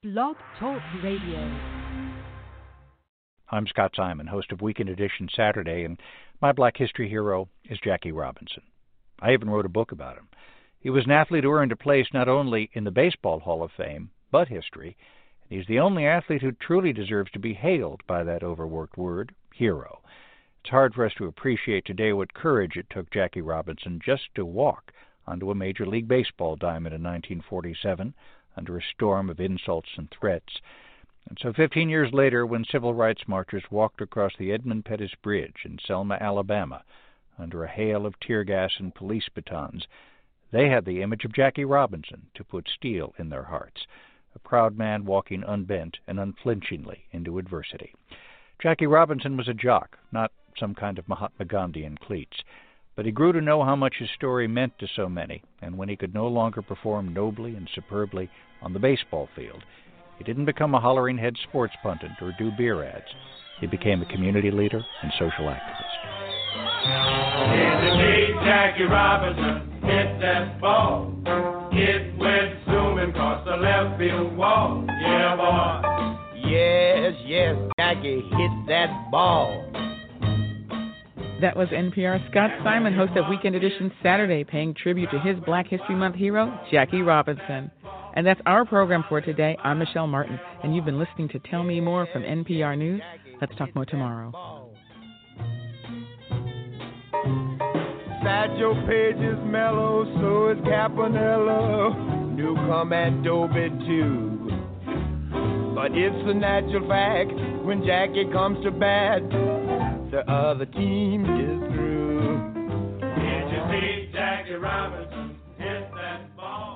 Blog Talk Radio. I'm Scott Simon, host of Weekend Edition Saturday, and my Black History hero is Jackie Robinson. I even wrote a book about him. He was an athlete who earned a place not only in the Baseball Hall of Fame, but history. He's the only athlete who truly deserves to be hailed by that overworked word, hero. It's hard for us to appreciate today what courage it took Jackie Robinson just to walk onto a Major League Baseball diamond in 1947 under a storm of insults and threats. And so 15 years later, when civil rights marchers walked across the Edmund Pettus Bridge in Selma, Alabama, under a hail of tear gas and police batons, they had the image of Jackie Robinson to put steel in their hearts, a proud man walking unbent and unflinchingly into adversity. Jackie Robinson was a jock, not some kind of Mahatma Gandhi in cleats, but he grew to know how much his story meant to so many, and when he could no longer perform nobly and superbly on the baseball field, he didn't become a hollering head sports pundit or do beer ads. He became a community leader and social activist. In the day, Jackie Robinson hit that ball. It went zooming across the left field wall. Yeah, boy. Yes, Jackie hit that ball. That was NPR's Scott Simon, host of Weekend Edition Saturday, paying tribute to his Black History Month hero, Jackie Robinson. And that's our program for today. I'm Michelle Martin, and you've been listening to Tell Me More from NPR News. Let's talk more tomorrow. Satchel Paige is mellow, so is Campanella. Newcomb and Dobie too. But it's a natural fact, when Jackie comes to bat, the other team is through. Did you see Jackie Robinson hit that ball?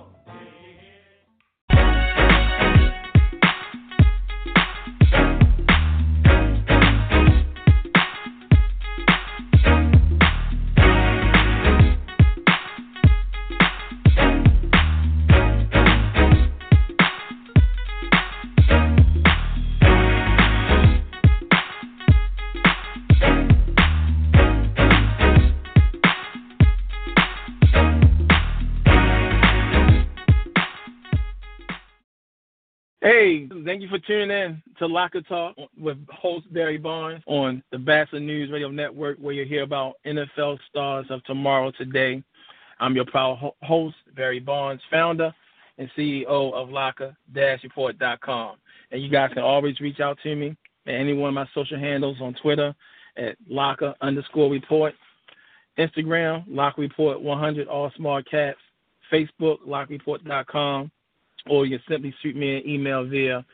Hey, thank you for tuning in to Locker Talk with host Barry Bonds on the Bachelor News Radio Network, where you hear about NFL stars of tomorrow today. I'm your proud host, Barry Bonds, founder and CEO of Locker-Report.com. And you guys can always reach out to me at any one of my social handles on Twitter at Locker_Report, Instagram, Locker Report 100, all small caps, Facebook, LockerReport.com. Or you can simply shoot me an email via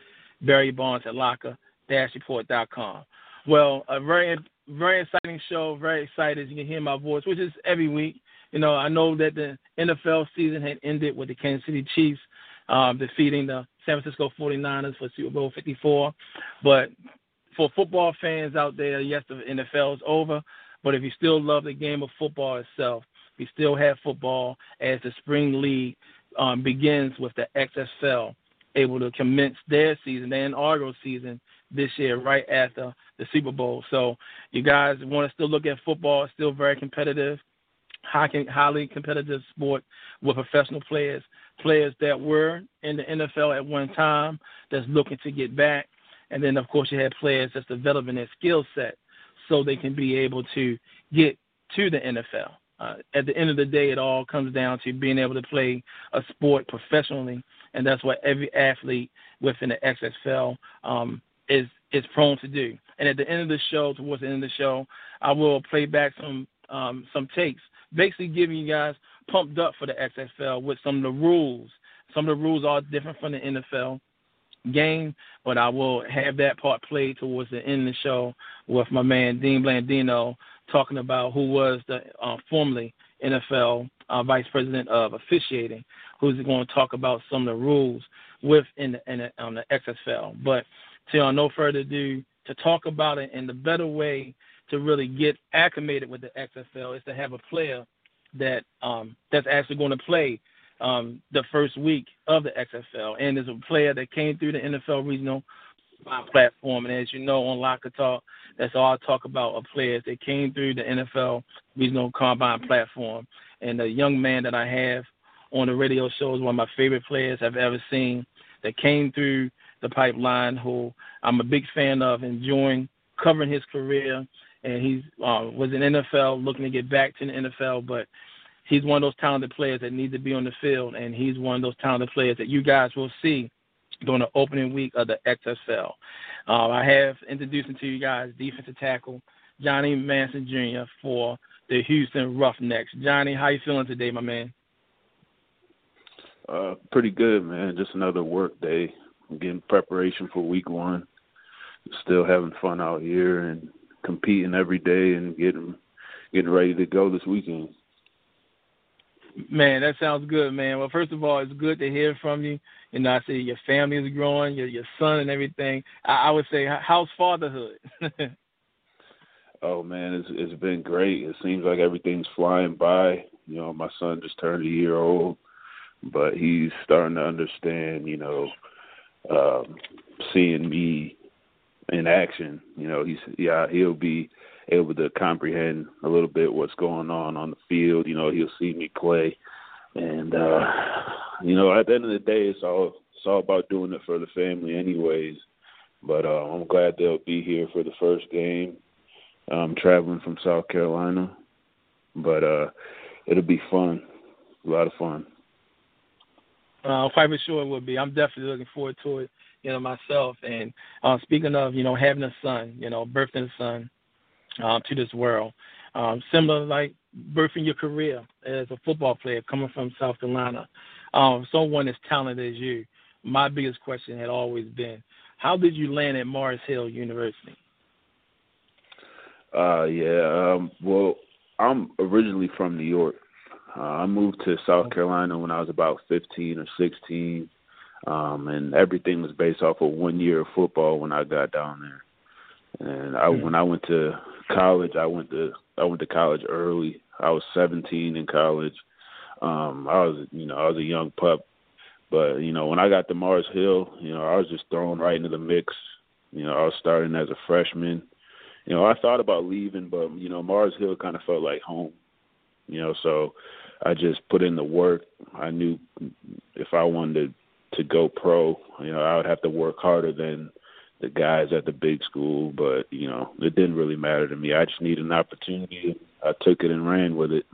barrybonds@locker-report.com. Well, a very, very exciting show, very excited. You can hear my voice, which is every week. You know, I know that the NFL season had ended with the Kansas City Chiefs defeating the San Francisco 49ers for Super Bowl 54. But for football fans out there, yes, the NFL is over. But if you still love the game of football itself, we still have football as the spring league begins with the XFL able to commence their season, their inaugural season this year right after the Super Bowl. So you guys want to still look at football, it's still very competitive, highly competitive sport with professional players that were in the NFL at one time that's looking to get back. And then, of course, you have players that's developing their skill set so they can be able to get to the NFL. At the end of the day, it all comes down to being able to play a sport professionally, and that's what every athlete within the XFL is prone to do. And at the end of the show, towards the end of the show, I will play back some takes, basically giving you guys pumped up for the XFL with some of the rules. Some of the rules are different from the NFL game, but I will have that part played towards the end of the show with my man Dean Blandino, talking about who was the formerly NFL Vice President of Officiating, who's going to talk about some of the rules on the XFL. But to no further ado, to talk about it, and the better way to really get acclimated with the XFL is to have a player that that's actually going to play the first week of the XFL. And there's a player that came through the NFL regional platform. And as you know, on Locker Talk, that's all I talk about are players that came through the NFL regional combine platform. And the young man that I have on the radio show is one of my favorite players I've ever seen that came through the pipeline, who I'm a big fan of, enjoying covering his career. And he was in NFL, looking to get back to the NFL, but he's one of those talented players that need to be on the field, and he's one of those talented players that you guys will see during the opening week of the XFL. I have introduced him to you guys, defensive tackle Johnny Manson Jr. for the Houston Roughnecks. Johnny, how you feeling today, my man? Pretty good, man. Just another work day. I'm getting preparation for week 1. Still having fun out here and competing every day and getting ready to go this weekend. Man, that sounds good, man. Well, first of all, it's good to hear from you. You know, I see your family is growing, your son and everything. I would say, how's fatherhood? Oh, man, it's been great. It seems like everything's flying by. You know, my son just turned a year old, but he's starting to understand, you know, seeing me in action. You know, he'll be able to comprehend a little bit what's going on the field. You know, he'll see me play. And, you know, at the end of the day, it's all about doing it for the family anyways. But I'm glad they'll be here for the first game. I'm traveling from South Carolina. But it'll be fun, a lot of fun. Quite sure it will be. I'm definitely looking forward to it, you know, myself. And speaking of, you know, having a son, you know, birthing a son to this world, similar like birthing your career as a football player coming from South Carolina, someone as talented as you, my biggest question had always been, how did you land at Mars Hill University? Well, I'm originally from New York. I moved to South Carolina when I was about 15 or 16, and everything was based off of 1 year of football when I got down there. And when I went to college, I went to college early. I was 17 in college. I was a young pup, but you know, when I got to Mars Hill, you know, I was just thrown right into the mix. You know, I was starting as a freshman. You know, I thought about leaving, but you know, Mars Hill kind of felt like home. You know, so I just put in the work. I knew if I wanted to go pro, you know, I would have to work harder than the guys at the big school, but, you know, it didn't really matter to me. I just needed an opportunity. I took it and ran with it.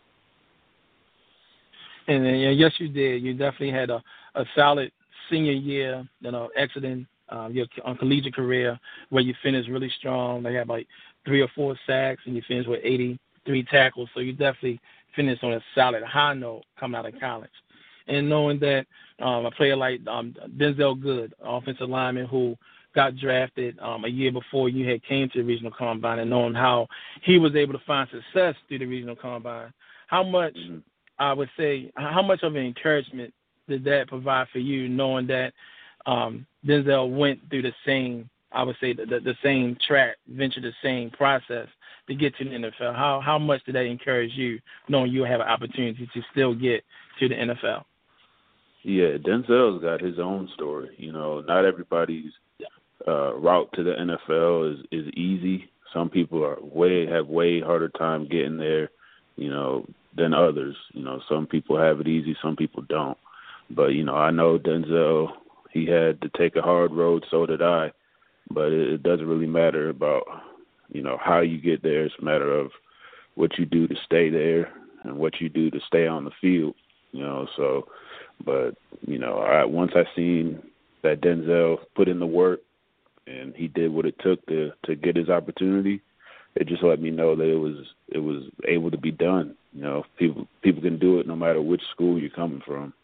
And yes, you did. You definitely had a solid senior year, you know, exiting your collegiate career where you finished really strong. They had like 3 or 4 sacks, and you finished with 83 tackles. So you definitely finished on a solid high note coming out of college. And knowing that a player like Denzel Good, offensive lineman who got drafted a year before you had came to the regional combine, and knowing how he was able to find success through the regional combine, how much, I would say, how much of an encouragement did that provide for you, knowing that Denzel went through the same, I would say, the same track, ventured the same process to get to the NFL? How much did that encourage you, knowing you have an opportunity to still get to the NFL? Yeah, Denzel's got his own story. You know, not everybody's route to the NFL is easy. Some people have way harder time getting there, you know, than others. You know, some people have it easy, some people don't. But, you know, I know Denzel, he had to take a hard road, so did I. But it doesn't really matter about, you know, how you get there. It's a matter of what you do to stay there and what you do to stay on the field, you know. So, but, you know, once I seen that Denzel put in the work and he did what it took to get his opportunity, it just let me know that it was able to be done. You know, people can do it no matter which school you're coming from.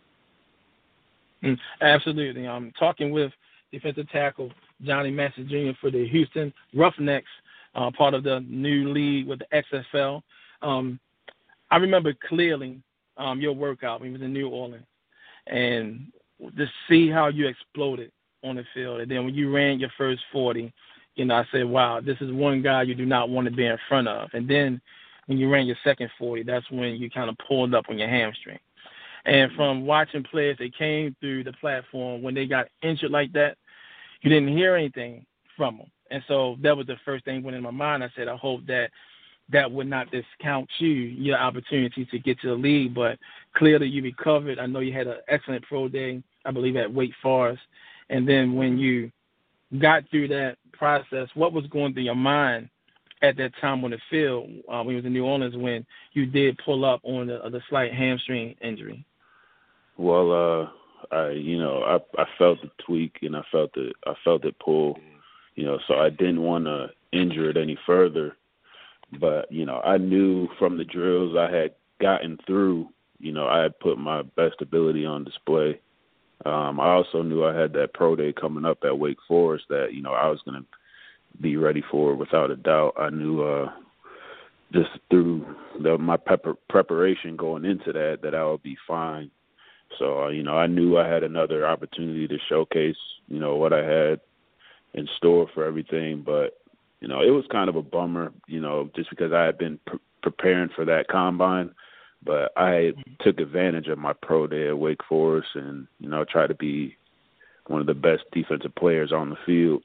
Absolutely. I'm talking with defensive tackle Johnny Manson Jr. for the Houston Roughnecks, part of the new league with the XFL. I remember clearly your workout when you was in New Orleans, and to see how you exploded on the field. And then when you ran your first 40, you know, I said, wow, this is one guy you do not want to be in front of. And then when you ran your second 40, that's when you kind of pulled up on your hamstring. And from watching players that came through the platform, when they got injured like that, you didn't hear anything from them. And so that was the first thing went in my mind. I said, I hope that would not discount your opportunity to get to the league. But clearly you recovered. I know you had an excellent pro day. I believe, at Wake Forest. And then when you got through that process, what was going through your mind at that time on the field when you was in New Orleans when you did pull up on the slight hamstring injury? Well, I felt the tweak and I felt it pull, so I didn't want to injure it any further. But, I knew from the drills I had gotten through, I had put my best ability on display. I also knew I had that pro day coming up at Wake Forest that, I was going to be ready for without a doubt. I knew just through my preparation going into that I would be fine. So, I knew I had another opportunity to showcase, what I had in store for everything. But, it was kind of a bummer, just because I had been preparing for that combine. But I took advantage of my pro day at Wake Forest and, tried to be one of the best defensive players on the field,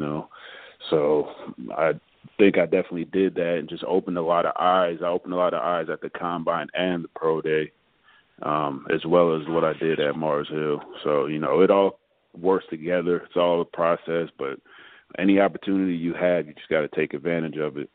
So I think I definitely did that and just opened a lot of eyes. I opened a lot of eyes at the combine and the pro day, as well as what I did at Mars Hill. So, it all works together. It's all a process, but any opportunity you have, you just got to take advantage of it.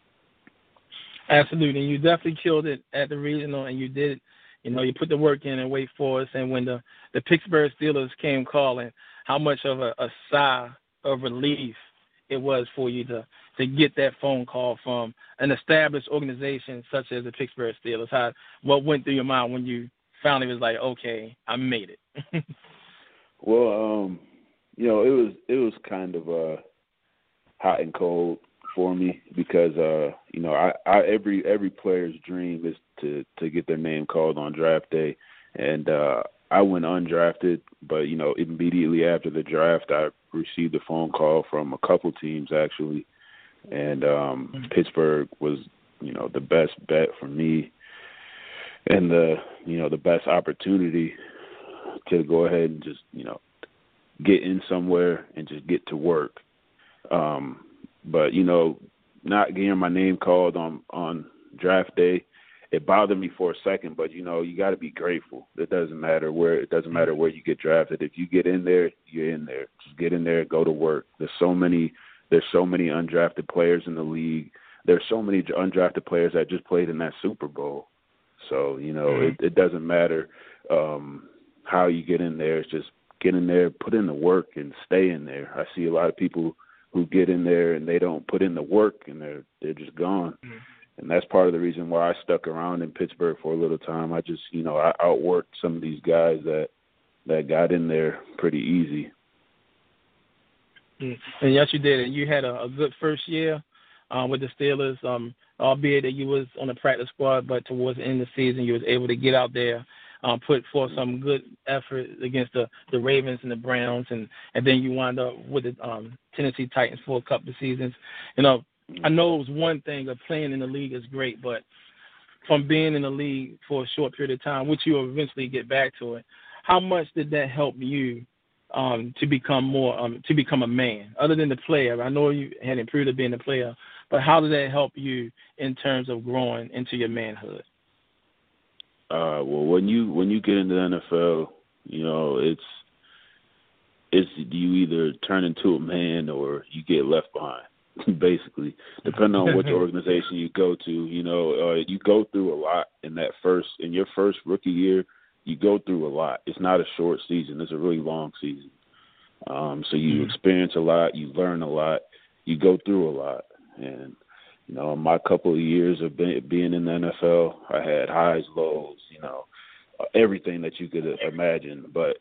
Absolutely. And you definitely killed it at the regional, and you did it. You put the work in and Wake Forest, and when the Pittsburgh Steelers came calling, how much of a sigh of relief it was for you to get that phone call from an established organization such as the Pittsburgh Steelers. What went through your mind when you finally was like, okay, I made it? Well, it was kind of hot and cold for me because every player's dream is to get their name called on draft day, and I went undrafted, but immediately after the draft I received a phone call from a couple teams actually, and Pittsburgh was the best bet for me and the best opportunity to go ahead and just get in somewhere and just get to work. But not getting my name called on draft day, it bothered me for a second, but you got to be grateful. It doesn't matter where you get drafted. If you get in there, you're in there. Just get in there, go to work. There's so many undrafted players in the league. There's so many undrafted players that just played in that Super Bowl. So, it doesn't matter how you get in there. It's just get in there, put in the work, and stay in there. I see a lot of people who get in there and they don't put in the work, and they're just gone. Mm-hmm. And that's part of the reason why I stuck around in Pittsburgh for a little time. I just, I outworked some of these guys that got in there pretty easy. And yes, you did. And you had a good first year with the Steelers, albeit that you was on the practice squad, but towards the end of the season you was able to get out there, put forth some good effort against the Ravens and the Browns, and then you wound up with the Tennessee Titans for a couple of seasons. I know it was one thing of playing in the league is great, but from being in the league for a short period of time, which you will eventually get back to it, how much did that help you to become a man, other than the player? I know you had improved at being a player, but how did that help you in terms of growing into your manhood? Well, when you get into the NFL, it's you either turn into a man or you get left behind. Basically, depending on which organization you go to, you go through a lot in your first rookie year. You go through a lot. It's not a short season. It's a really long season. So you experience a lot. You learn a lot. You go through a lot. And, in my couple of years of being in the NFL, I had highs, lows, everything that you could imagine. But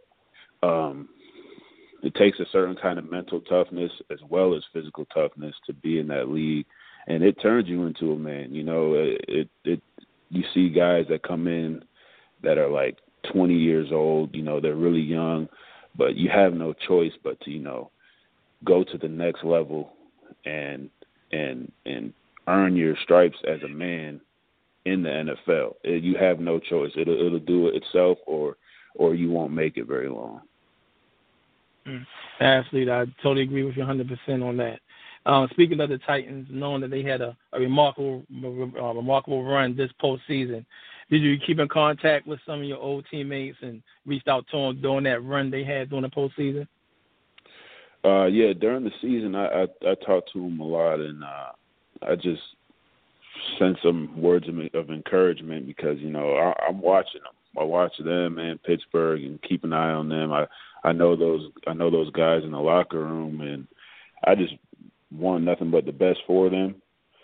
it takes a certain kind of mental toughness as well as physical toughness to be in that league. And it turns you into a man. You see guys that come in that are like 20 years old, they're really young, but you have no choice but to, go to the next level and earn your stripes as a man in the NFL. You have no choice. It'll do it itself or you won't make it very long. Absolutely. I totally agree with you 100% on that. Speaking of the Titans, knowing that they had a remarkable run this postseason, Did you keep in contact with some of your old teammates and reached out to them during that run they had during the postseason? Yeah, during the season, I talked to them a lot, and I just sent some words of encouragement because, I'm watching them. I watch them and Pittsburgh and keep an eye on them. I know those guys in the locker room, and I just want nothing but the best for them.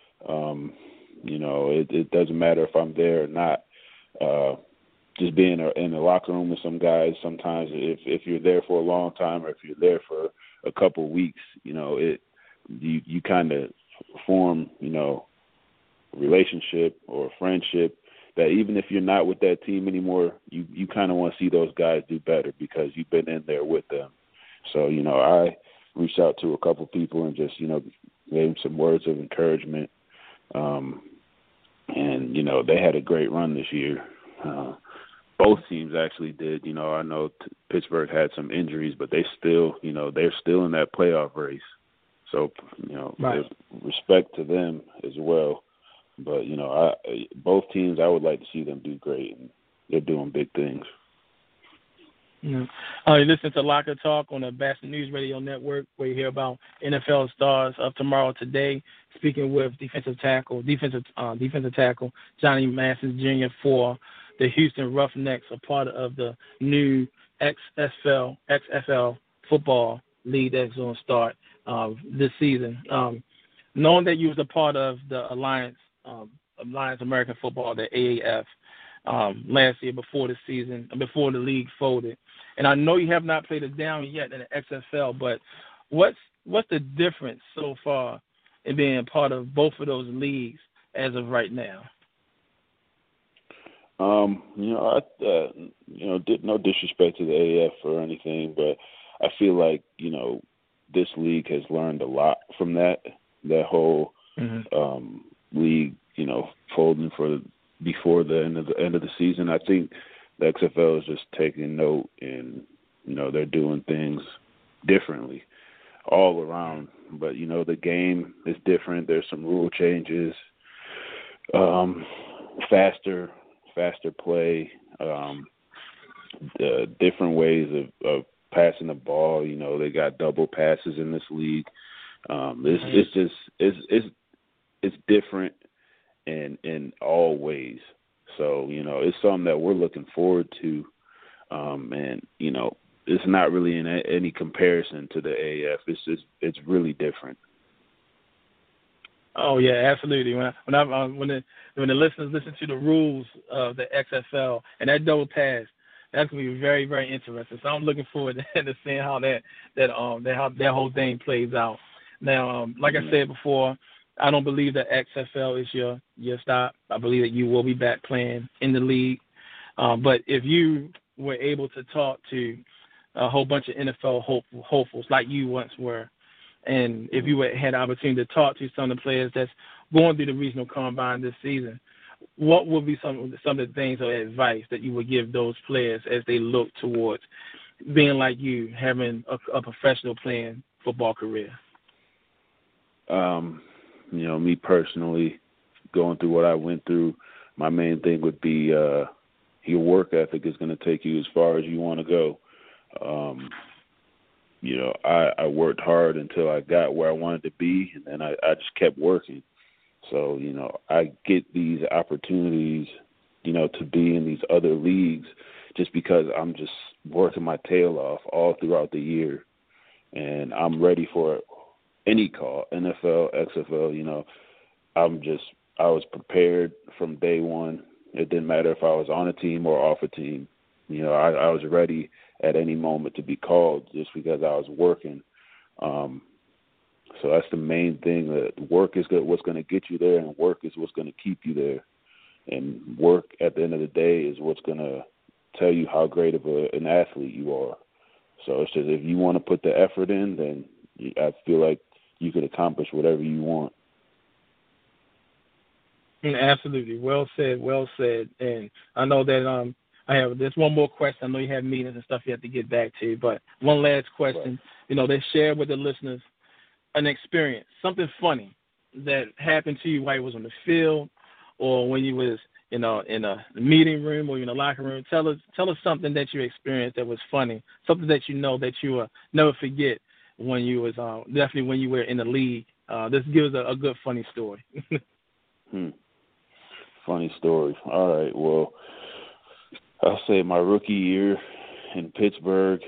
It doesn't matter if I'm there or not. Just being in the locker room with some guys, sometimes if you're there for a long time or if you're there for a couple of weeks, you kind of form, relationship or friendship that even if you're not with that team anymore, you kind of want to see those guys do better because you've been in there with them. So, I reached out to a couple of people and just, gave them some words of encouragement. And, they had a great run this year. Both teams actually did. I know Pittsburgh had some injuries, but they still, they're still in that playoff race. So, right. Respect to them as well. But, both teams, I would like to see them do great, and they're doing big things. You listen to Locker Talk on the Boston News Radio Network, where you hear about NFL stars of tomorrow today. Speaking with defensive tackle Johnny Mathis Jr. for the Houston Roughnecks, a part of the new XFL football league that's going to start this season. Knowing that you was a part of the Alliance American Football, the AAF, last year before the league folded, and I know you have not played it down yet in the XFL, but what's the difference so far in being part of both of those leagues as of right now? No disrespect to the AAF or anything, but I feel like, this league has learned a lot from that whole league, folding before the end of the season. I think the XFL is just taking note and, they're doing things differently all around. But, the game is different. There's some rule changes, faster play, different ways of passing the ball. They got double passes in this league. It's different in all ways. So, it's something that we're looking forward to. And, it's not really in any comparison to the AAF. It's really different. Oh yeah, absolutely. When the listeners listen to the rules of the XFL and that double pass, that's gonna be very, very interesting. So I'm looking forward to seeing how that whole thing plays out. Now, like I said before, I don't believe that XFL is your stop. I believe that you will be back playing in the league. But if you were able to talk to a whole bunch of NFL hopefuls like you once were, and if you had the opportunity to talk to some of the players that's going through the regional combine this season, what would be some of the things or advice that you would give those players as they look towards being like you, having a professional playing football career? Me personally, going through what I went through, my main thing would be your work ethic is going to take you as far as you want to go. I worked hard until I got where I wanted to be, and then I just kept working. So, I get these opportunities, to be in these other leagues just because I'm just working my tail off all throughout the year. And I'm ready for any call, NFL, XFL, I was prepared from day one. It didn't matter if I was on a team or off a team. I was ready at any moment to be called just because I was working. So that's the main thing. That work is what's going to get you there, and work is what's going to keep you there. And work at the end of the day is what's going to tell you how great of an athlete you are. So it's just if you want to put the effort in, then I feel like you could accomplish whatever you want. Absolutely. Well said. And I know that there's one more question. I know you have meetings and stuff you have to get back to, but one last question. Right. They share with the listeners an experience, something funny that happened to you while you was on the field or when you was in a meeting room or in a locker room. Tell us something that you experienced that was funny, something that you know that you will never forget when you was definitely when you were in the league. This gives a good funny story. Funny story. All right. Well, I'll say my rookie year in Pittsburgh.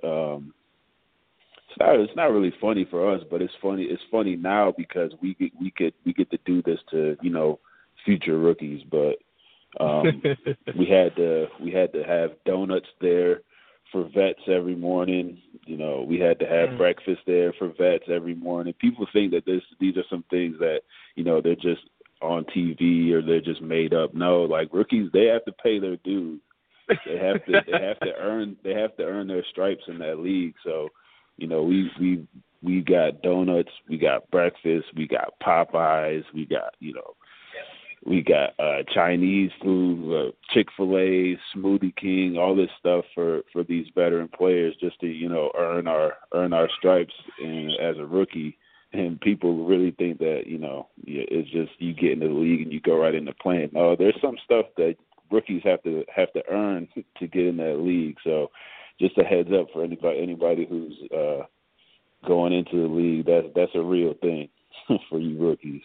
It's not really funny for us, but it's funny. It's funny now because we get to do this to future rookies. But we had to have donuts there for vets every morning. We had to have breakfast there for vets every morning. People think that these are some things that they're just on TV or they're just made up. No, like rookies, they have to pay their dues. They have to earn their stripes in that league. So, we got donuts, we got breakfast, we got Popeyes, we got Chinese food, Chick-fil-A, Smoothie King, all this stuff for these veteran players just to earn our stripes as a rookie. And people really think that it's just you get into the league and you go right into playing. No, there's some stuff that rookies have to earn to get in that league. So just a heads up for anybody who's going into the league, that's a real thing for you rookies.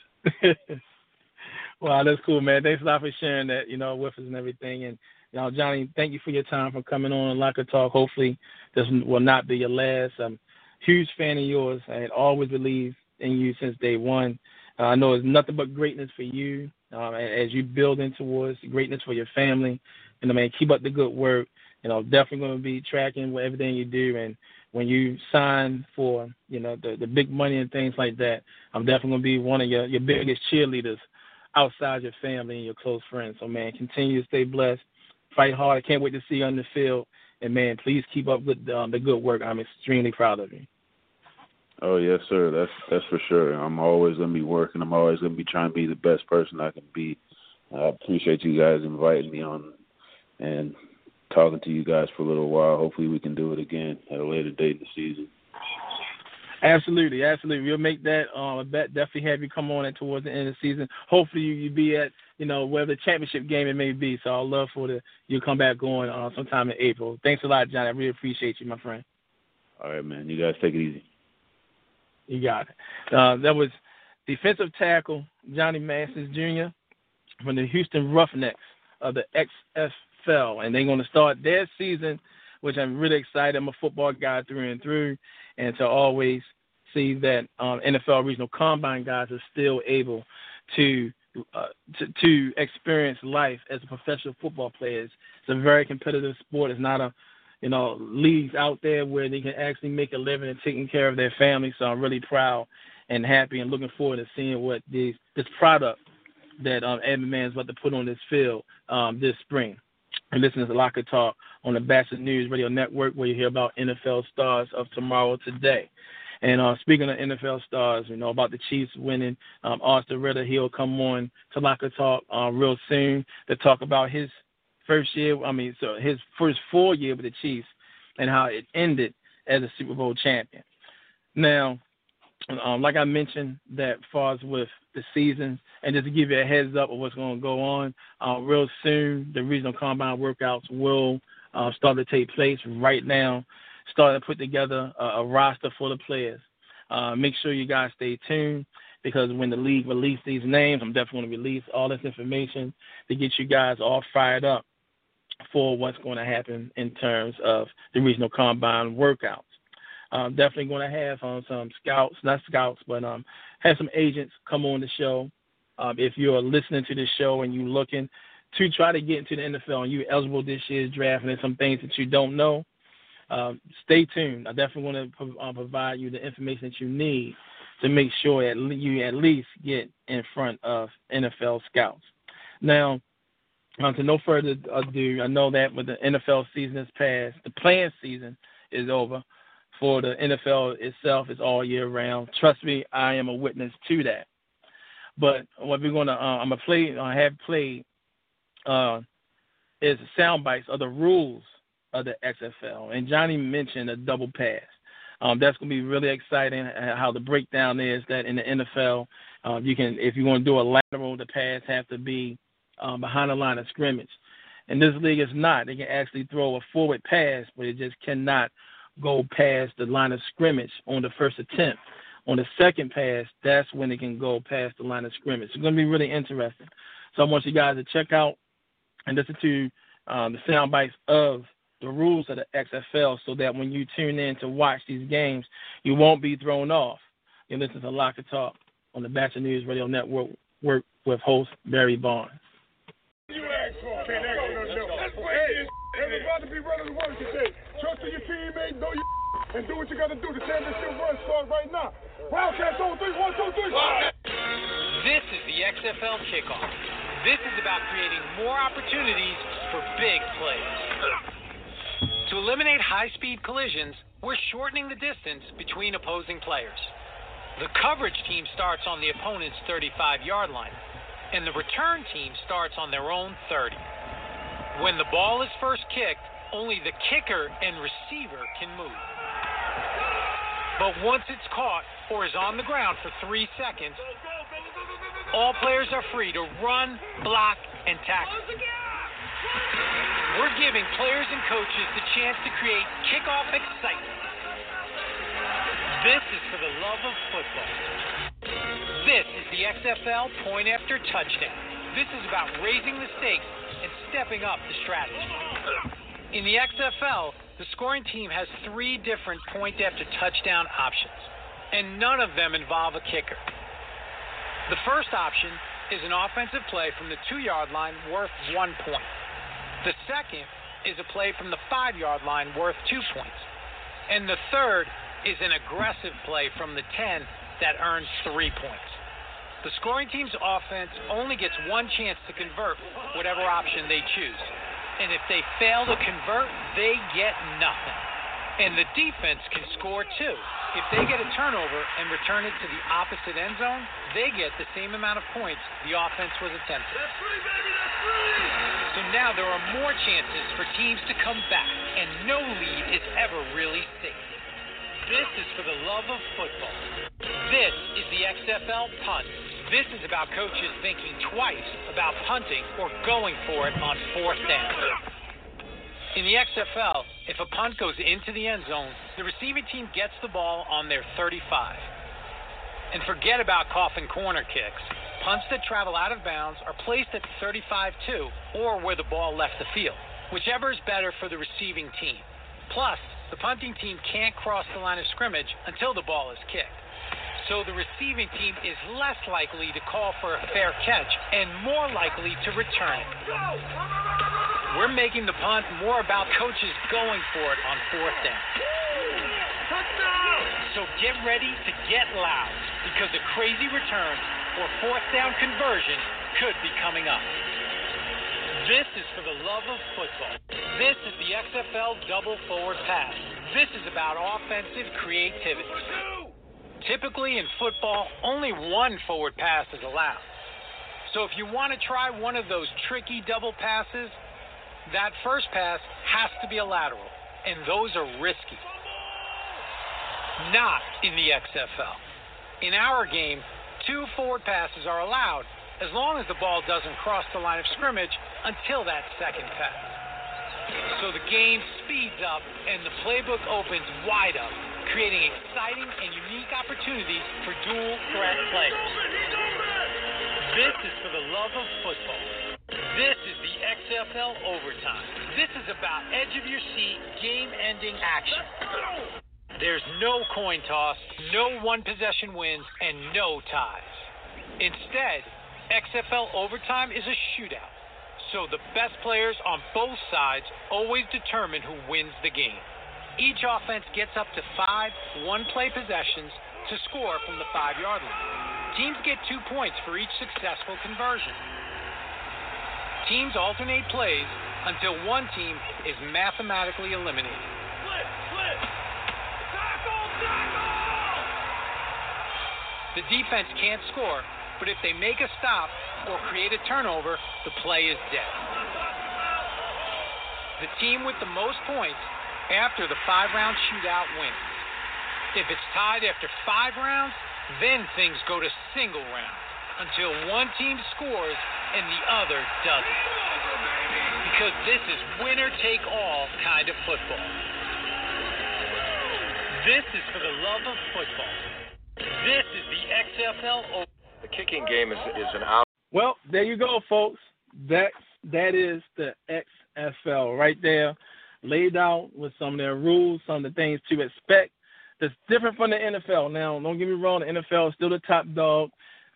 Wow, that's cool, man. Thanks a lot for sharing that, with us and everything. And Johnny, thank you for your time for coming on Locker Talk. Hopefully this will not be your last. I'm a huge fan of yours. I had always believed in you since day one. I know it's nothing but greatness for you as you building towards greatness for your family. And, man, keep up the good work. Definitely going to be tracking with everything you do. And when you sign for, the big money and things like that, I'm definitely going to be one of your biggest cheerleaders outside your family and your close friends. So, man, continue to stay blessed. Fight hard. I can't wait to see you on the field. And, man, please keep up with the good work. I'm extremely proud of you. Oh, yes, sir. That's for sure. I'm always going to be working. I'm always going to be trying to be the best person I can be. I appreciate you guys inviting me on and talking to you guys for a little while. Hopefully we can do it again at a later date in the season. Absolutely. We'll make that a bet. Definitely have you come on towards the end of the season. Hopefully you be at, wherever the championship game it may be. So I'd love for you come back going sometime in April. Thanks a lot, Johnny. I really appreciate you, my friend. All right, man. You guys take it easy. You got it. That was defensive tackle Johnny Mathis Jr. from the Houston Roughnecks of the XFL. And they're going to start their season, which I'm really excited. I'm a football guy through and through. And to always see that NFL Regional Combine guys are still able to experience life as a professional football player. It's a very competitive sport. It's not a leagues out there where they can actually make a living and taking care of their family. So I'm really proud and happy and looking forward to seeing what this product that Edmund Mann is about to put on this field this spring. And listen to Locker Talk on the Bachelor News Radio Network, where you hear about NFL stars of tomorrow today. And speaking of NFL stars, about the Chiefs winning, Austin Ritter, he'll come on to Locker Talk real soon to talk about his his first full year with the Chiefs and how it ended as a Super Bowl champion. Now, like I mentioned, that far as with the season, and just to give you a heads up of what's going to go on, real soon the regional combine workouts will start to take place right now, starting to put together a roster for the players. Make sure you guys stay tuned, because when the league releases these names, I'm definitely going to release all this information to get you guys all fired up for what's going to happen in terms of the regional combine workouts. Definitely going to have some scouts, not scouts, but have some agents come on the show. If you're listening to this show and you're looking to try to get into the NFL and you're eligible this year's draft and there's some things that you don't know, stay tuned. I definitely want to provide you the information that you need to make sure that you at least get in front of NFL scouts. Now, to no further ado, I know that with the NFL season has passed, the playing season is over. For the NFL itself, it's all year round. Trust me, I am a witness to that. But what we're gonna, I'm gonna play, I have played, is sound bites of the rules of the XFL. And Johnny mentioned a double pass. That's gonna be really exciting. How the breakdown is that in the NFL, you can, if you want to do a lateral, the pass have to be behind the line of scrimmage. And this league is not. They can actually throw a forward pass, but it just cannot go past the line of scrimmage on the first attempt. On the second pass, that's when it can go past the line of scrimmage. It's going to be really interesting. So I want you guys to check out and listen to the sound bites of the rules of the XFL so that when you tune in to watch these games, you won't be thrown off. You listen to Locker Talk on the Bachelor News Radio Network with host Barry Barnes. Everybody be ready to work today. Trust in your teammates, know your and do what you got to do. The championship run starts right now. Wildcats on 3, 1, 2, 3. This is the XFL kickoff. This is about creating more opportunities for big plays. To eliminate high-speed collisions, we're shortening the distance between opposing players. The coverage team starts on the opponent's 35-yard line, and the return team starts on their own 30. When the ball is first kicked, only the kicker and receiver can move. But once it's caught or is on the ground for 3 seconds, all players are free to run, block, and tackle. We're giving players and coaches the chance to create kickoff excitement. This is for the love of football. This is the XFL point after touchdown. This is about raising the stakes and stepping up the strategy. In the XFL, the scoring team has 3 different point after touchdown options, and none of them involve a kicker. The first option is an offensive play from the 2-yard line worth 1 point. The second is a play from the 5-yard line worth 2 points. And the third is an aggressive play from the 10 that earns 3 points. The scoring team's offense only gets 1 chance to convert whatever option they choose. And if they fail to convert, they get nothing. And the defense can score too. If they get a turnover and return it to the opposite end zone, they get the same amount of points the offense was attempting. That's free, baby, that's free! So now there are more chances for teams to come back, and no lead is ever really safe. This is for the love of football. This is the XFL punt. This is about coaches thinking twice about punting or going for it on 4th down. In the XFL, if a punt goes into the end zone, the receiving team gets the ball on their 35. And forget about coffin corner kicks. Punts that travel out of bounds are placed at the 35 too, or where the ball left the field, whichever is better for the receiving team. Plus, the punting team can't cross the line of scrimmage until the ball is kicked. So the receiving team is less likely to call for a fair catch and more likely to return it. We're making the punt more about coaches going for it on 4th down. So get ready to get loud, because a crazy return or 4th down conversion could be coming up. This is for the love of football. This is the XFL double forward pass. This is about offensive creativity. Typically in football, only 1 forward pass is allowed. So if you want to try one of those tricky double passes, that first pass has to be a lateral, and those are risky. Not in the XFL. In our game, 2 forward passes are allowed as long as the ball doesn't cross the line of scrimmage until that second pass. So the game speeds up and the playbook opens wide up, creating exciting and unique opportunities for dual threat players. This is for the love of football. This is the XFL overtime. This is about edge-of-your-seat, game-ending action. There's no coin toss, no one-possession wins, and no ties. Instead, XFL overtime is a shootout. So the best players on both sides always determine who wins the game. Each offense gets up to 5 one-play possessions to score from the 5-yard line. Teams get 2 points for each successful conversion. Teams alternate plays until one team is mathematically eliminated. The defense can't score, but if they make a stop or create a turnover, the play is dead. The team with the most points after the 5-round shootout wins. If it's tied after 5 rounds, then things go to single round until one team scores and the other doesn't. Because this is winner-take-all kind of football. This is for the love of football. This is the XFL. The kicking game is an out. Well, there you go, folks. That is the XFL right there, laid out with some of their rules, some of the things to expect. That's different from the NFL. Now, don't get me wrong, the NFL is still the top dog.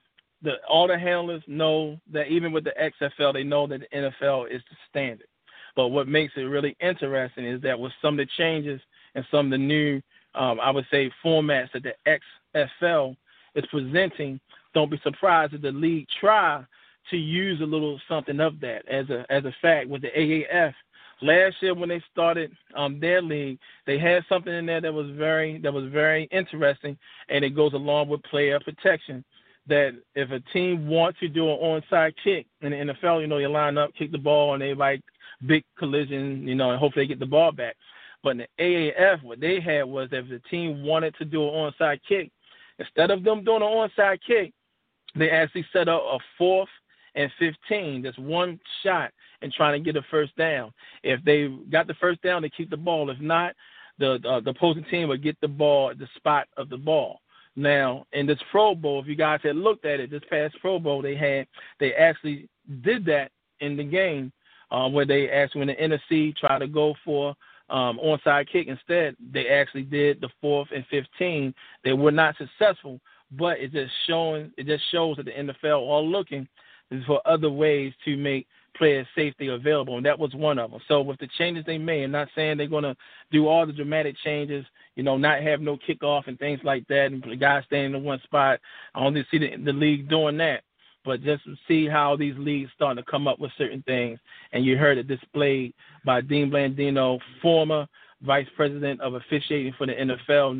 All the handlers know that even with the XFL, they know that the NFL is the standard. But what makes it really interesting is that with some of the changes and some of the new, I would say, formats that the XFL is presenting, don't be surprised if the league try to use a little something of that as a fact with the AAF. Last year when they started their league, they had something in there that was very interesting, and it goes along with player protection. That if a team wants to do an onside kick in the NFL, you line up, kick the ball, and they like big collision, and hopefully they get the ball back. But in the AAF, what they had was that if the team wanted to do an onside kick, instead of them doing an onside kick, they actually set up a 4th and 15. That's one shot and trying to get a first down. If they got the first down, they keep the ball. If not, the opposing team would get the ball at the spot of the ball. Now, in this Pro Bowl, if you guys had looked at it, this past Pro Bowl they actually did that in the game where they actually, when the NFC tried to go for onside kick instead, they actually did the 4th and 15. They were not successful, but it just shows that the NFL are looking for other ways to make player safety available, and that was one of them. So with the changes they made, I'm not saying they're going to do all the dramatic changes, not have no kickoff and things like that, and the guy standing in one spot. I don't see the league doing that, but just to see how these leagues starting to come up with certain things. And you heard it displayed by Dean Blandino, former vice president of officiating for the NFL,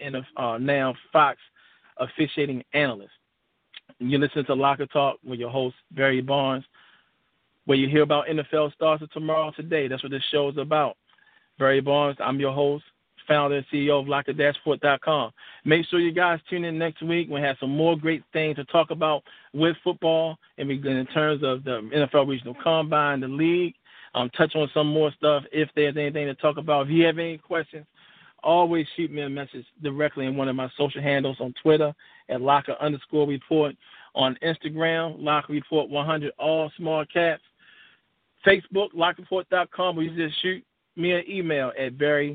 now Fox officiating analyst. You listen to Locker Talk with your host, Barry Barnes, where you hear about NFL stars of tomorrow today. That's what this show is about. Barry Barnes, I'm your host, founder and CEO of Locker-Fort.com. Make sure you guys tune in next week. We'll have some more great things to talk about with football and in terms of the NFL Regional Combine, the league, touch on some more stuff if there's anything to talk about. If you have any questions, always shoot me a message directly in one of my social handles on Twitter at Locker_Report, on Instagram, Locker Report 100, all small caps, Facebook, LockerReport.com, or you just shoot me an email at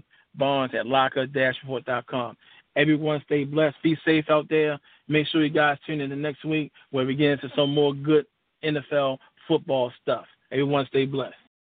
barrybarnes@Locker-Report.com. Everyone stay blessed. Be safe out there. Make sure you guys tune in the next week where we get into some more good NFL football stuff. Everyone stay blessed.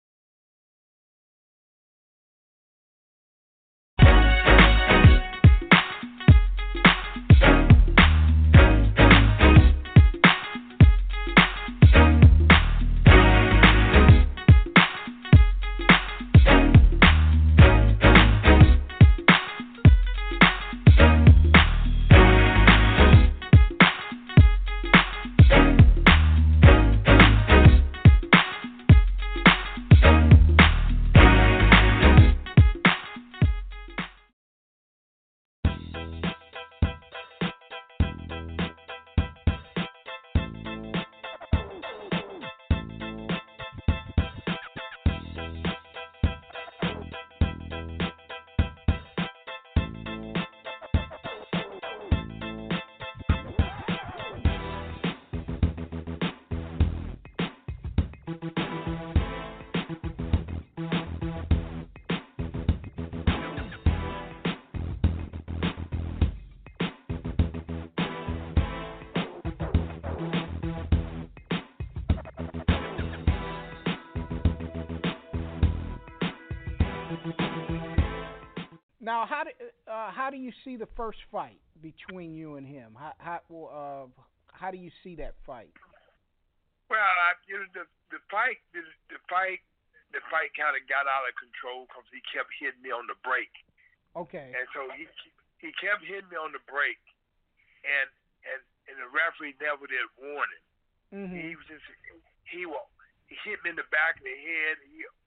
Now, how do you see the first fight between you and him? How do you see that fight? Well, the fight kind of got out of control because he kept hitting me on the break. Okay. And so he kept hitting me on the break, and the referee never did warn him. Mm-hmm. He hit me in the back of the head.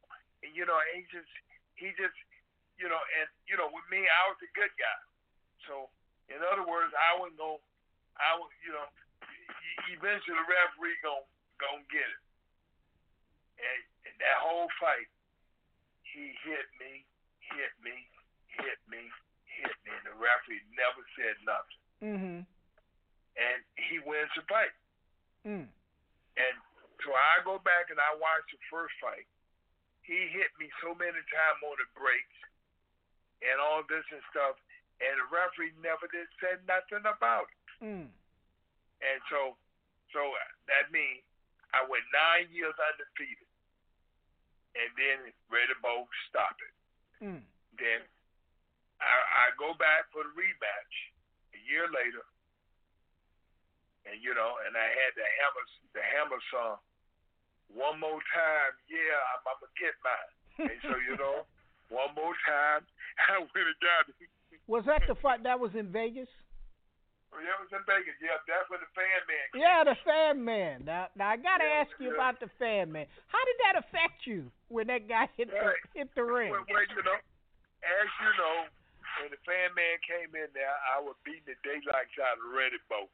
With me, I was a good guy. So, in other words, eventually the referee gonna get it. And that whole fight, he hit me, and the referee never said nothing. Mm-hmm. And he wins the fight. Mm. And so I go back and I watch the first fight. He hit me so many times on the breaks and all this and stuff, and the referee never did say nothing about it. Mm. And so that means I went 9 years undefeated. And then Riddick Bowe stopped it. Mm. Then I go back for the rematch a year later, and and I had the Hammer song, "One More Time, yeah, I'm gonna get mine." And so one more time, I went and got it. Was that the fight that was in Vegas? Oh, yeah, it was in Vegas. Yeah, that's where the Fan Man came. Yeah, the Fan Man. Now I gotta ask you about the Fan Man. How did that affect you when that guy hit the ring? Well, as you know, when the Fan Man came in there, I was beating the daylights out of Riddick Bowe.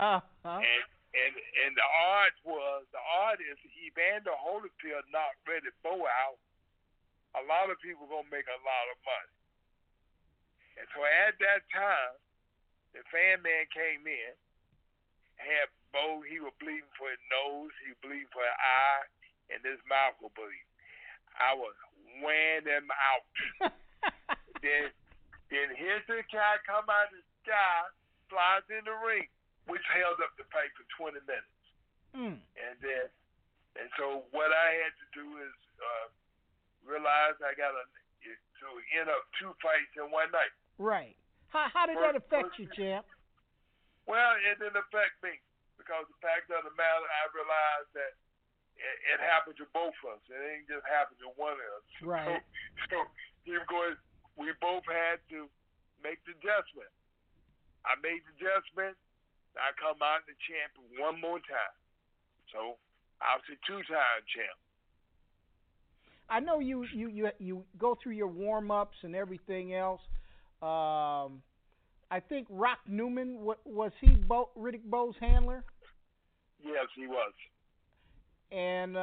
And the odd is Evander Holyfield knocked Riddick Bowe out. A lot of people gonna make a lot of money. And so at that time, the Fan Man came in, had Bowe, he was bleeding for his nose, he was bleeding for his eye, and his mouth was bleeding. I was wearing them out. then here's the guy come out of the sky, flies in the ring, which held up the fight for 20 minutes. Mm. And so what I had to do is realize I got to end up 2 fights in one night. Right. How did that affect you, champ? Well, it didn't affect me because the fact of the matter, I realized that it happened to both of us. It ain't just happened to one of us. Right. So we both had to make the adjustment. I made the adjustment. I come out the champion one more time. So I was a 2-time champ. I know you go through your warm-ups and everything else. I think Rock Newman, was he Riddick Bowe's handler? Yes, he was. And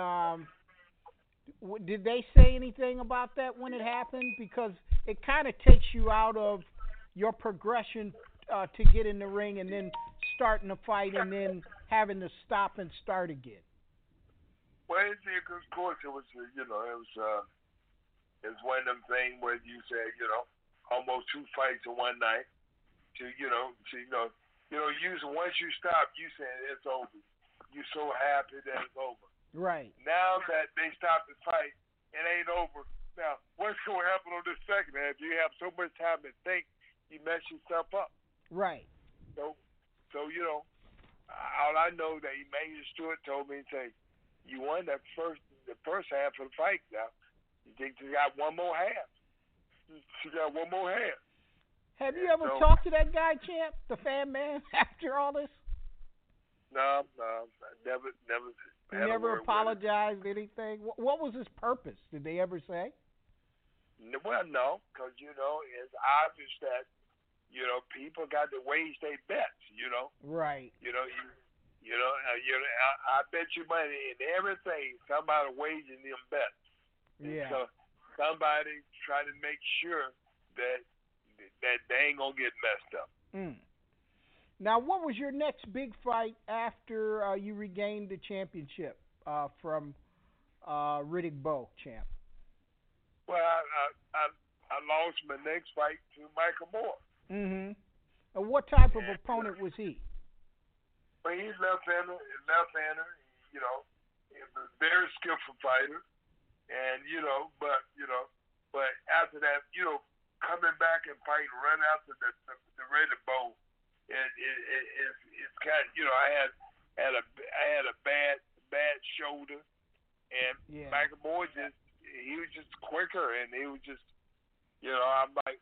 did they say anything about that when it happened? Because it kind of takes you out of your progression to get in the ring and then starting a fight and then having to stop and start again. Well, of course, it was one of them things where you said, almost 2 fights in one night. Usually once you stop, you say it's over. You're so happy that it's over. Right. Now that they stopped the fight, it ain't over. Now, what's going to happen on this second half? You have so much time to think, you mess yourself up. Right. So all I know that Emmanuel Stewart told me, say, you won the first half of the fight. Now, you think you got one more half? She got one more half. Have you ever talked to that guy, champ, the Fan Man, after all this? No, never. He never apologized, anything? What was his purpose? Did they ever say? Well, no, because, it's obvious that, people got to wage their bets, Right. I bet you money in everything, somebody waging them bets. Yeah. So somebody trying to make sure that they ain't going to get messed up. Mm. Now, what was your next big fight after you regained the championship from Riddick Bowe, champ? Well, I lost my next fight to Michael Moore. Mm-hmm. And what type of opponent was he? Well, he's left-hander. He's a very skillful fighter, and but after that, coming back and fighting right after the Riddick Bowe, it's kind of, I had a bad shoulder, and Michael Moore he was just quicker, and he was just, I'm like,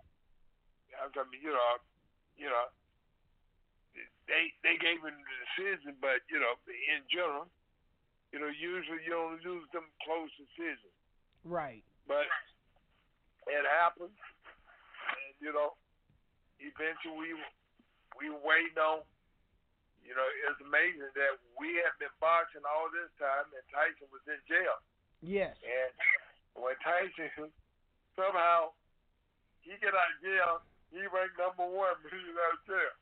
they gave him the decision, but in general, usually you don't lose them close decisions. Right. But it happened, and eventually we were waiting on, You know, it's amazing that we have been boxing all this time, and Tyson was in jail. Yes. And when Tyson somehow he get out of jail, he ranked number 1 when he was out of jail.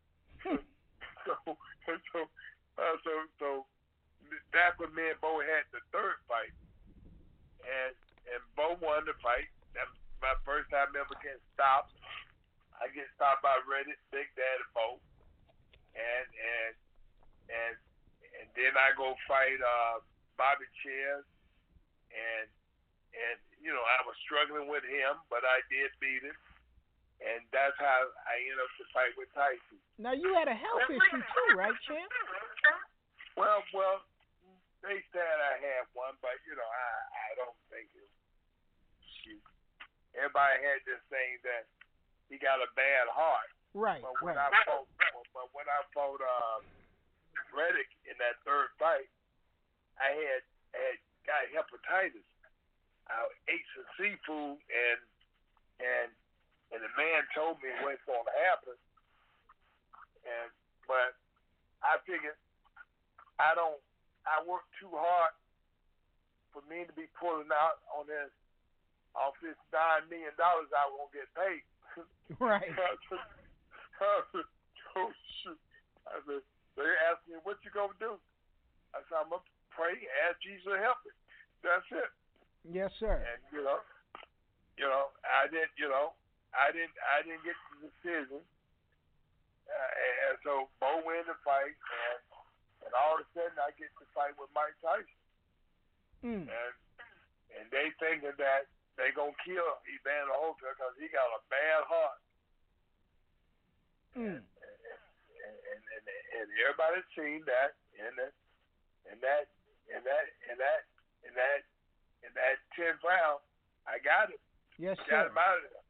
So that's when me and Bo had the third fight, and Bo won the fight. That was my first time ever getting stopped. I get stopped by Reddit, Big Daddy Bo, and then I go fight Bobby Cheers, and you know I was struggling with him, but I did beat him, and that's how I ended up the fight with Tyson. Now you had a health issue too, right, champ? Well, they said I had one, but you know I don't think it. Shoot, everybody had this thing that he got a bad heart. Right. But when I fought Reddick in that third fight, I had got hepatitis. I ate some seafood and the man told me what's going to happen. But I figured I work too hard for me to be pulling out off this $9 million I was gonna get paid. Right. Oh shoot! I said they asked me what you gonna do. I said I'm gonna pray, ask Jesus to help me. That's it. Yes, sir. And you know, I didn't get the decision. And so Bo win the fight, and all of a sudden I get to fight with Mike Tyson. And they thinking that they gonna kill Evander Holyfield because he got a bad heart. And everybody's seen that in that 10th round, I got it. Yes, got sir. him out of there.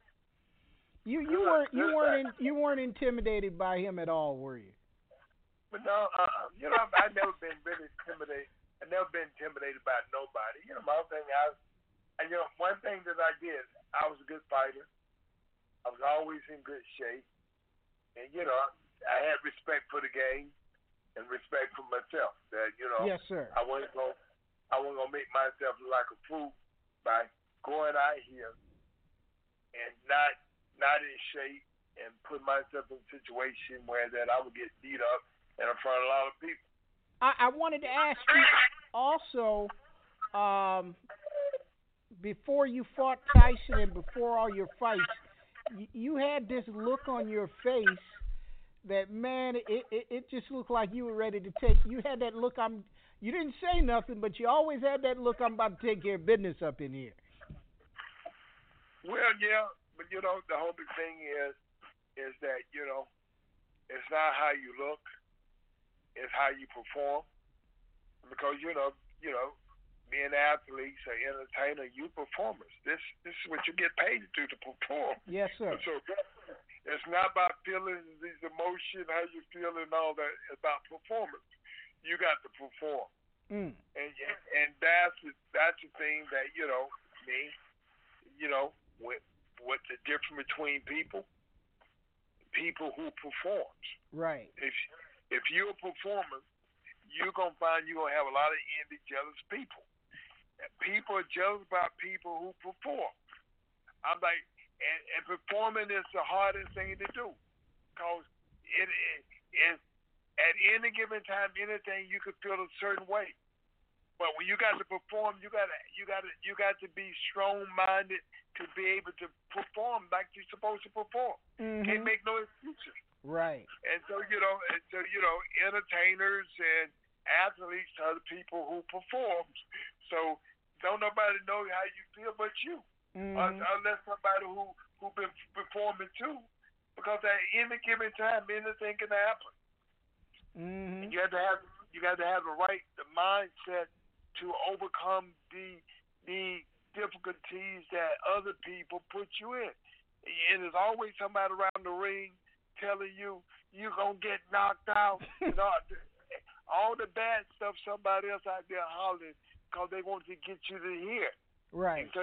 You weren't intimidated by him at all, were you? But no, you know, I've never been really intimidated. I've never been intimidated by nobody. You know, my thing, one thing that I did, I was a good fighter. I was always in good shape, and you know, I had respect for the game and respect for myself. That you know, yes, sir. I wasn't gonna make myself look like a fool by going out here and not in shape and put myself in a situation where that I would get beat up in front of a lot of people. I wanted to ask you also, before you fought Tyson and before all your fights, you had this look on your face that, man, it just looked like you were ready to take. You had that look. You didn't say nothing, but you always had that look. I'm about to take care of business up in here. Well, yeah, but you know, the whole big thing is that you know, it's not how you look, it's how you perform. Because you know, being athletes or entertainer, you performers. This is what you get paid to do, to perform. Yes, sir. So it's not about feelings, these emotions, how you feel, and all that. It's about performance. You got to perform, and that's the thing that you know me. You know, what's the difference between people who performs. Right. If you're a performer, you're gonna find you're gonna have a lot of envy, jealous people. And people are jealous about people who perform. I'm like, and performing is the hardest thing to do, because it at any given time, anything you could feel a certain way. But when you got to perform, you got to be strong-minded to be able to perform like you're supposed to perform. Can't make no excuses. Right. And so you know, entertainers and athletes are the people who perform. So don't nobody know how you feel but you, unless somebody who been performing too. Because at any given time, anything can happen. And you got to have the mindset to overcome the difficulties that other people put you in. And there's always somebody around the ring telling you you're going to get knocked out. All the bad stuff, somebody else out there hollering because they want to get you to hear. Right. And so,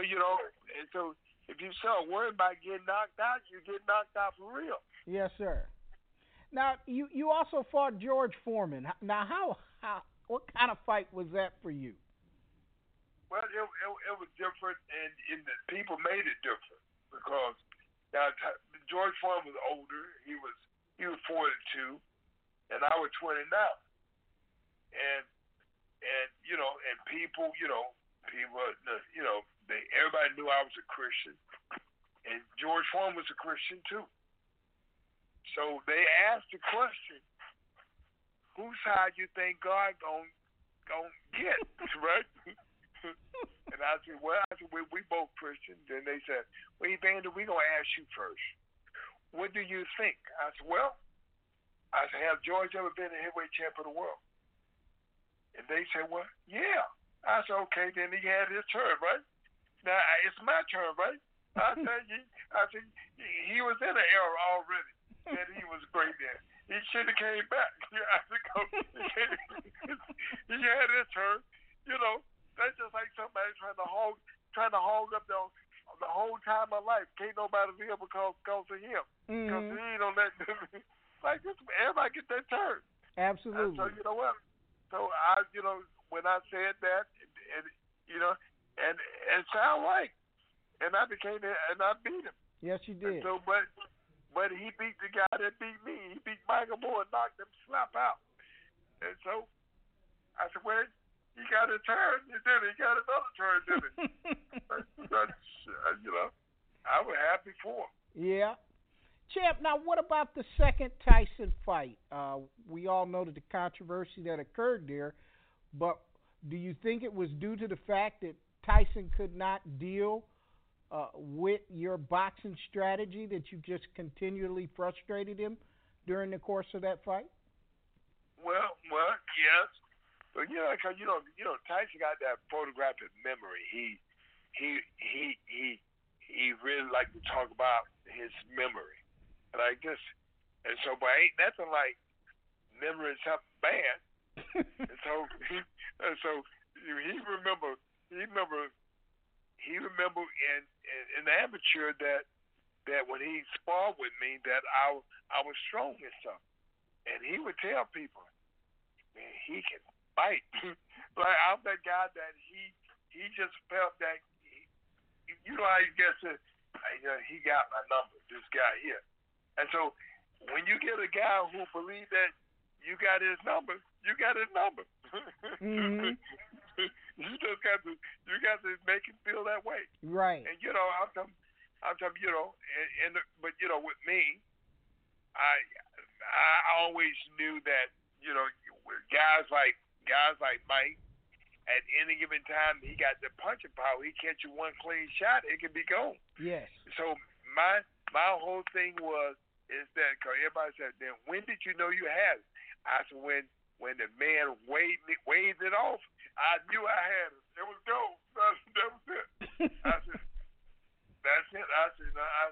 if you're so worried about getting knocked out, you get knocked out for real. Yes, sir. Now you also fought George Foreman. Now what kind of fight was that for you? Well, it was different, and the people made it different because now George Foreman was older. He was 42, and I was 29, and people, everybody knew I was a Christian, and George Foreman was a Christian too. So they asked the question, whose side you think God gonna get, right? And I said, we both Christians. And they said, well, Evander, we're going to ask you first. What do you think? I said, have George ever been a heavyweight champion of the world? And they said, well, yeah. I said, okay, then he had his turn, right? Now, it's my turn, right? I said, he was in an era already that he was great in. He should have came back. I said, he had his turn. That's just like somebody trying to hog up the whole time of life. Can't nobody be able because of him. Because he don't let them. Like this, everybody get that turn. Absolutely. So you know what? So when I said that, and it sounded right, and I beat him. Yes, you did. And so, but he beat the guy that beat me. He beat Michael Moore and knocked him slap out. And so I said, well, he got a turn, and then he got another turn, didn't he? I was happy for him. Yeah. Champ, now what about the second Tyson fight? We all know the controversy that occurred there, but do you think it was due to the fact that Tyson could not deal with your boxing strategy, that you just continually frustrated him during the course of that fight? Well, yes. But because Tyson got that photographic memory. He really liked to talk about his memory, like this. And so, but ain't nothing like memory something bad. And so he remember in the amateur that when he sparred with me that I was strong and stuff, and he would tell people, man, he can fight. Like I'm that guy that he just felt that how he gets it. He got my number. This guy here, and so when you get a guy who believes that you got his number, you got his number. Mm-hmm. You just got to make him feel that way. Right. And I'm talking, but with me, I always knew that guys like Mike, at any given time he got the punching power. He catch you one clean shot, it can be gone. Yes. So my whole thing is that because everybody said, then when did you know you had it? I said when the man waved it off, I knew I had it. It was gold. That was it. I said, that's it. I said,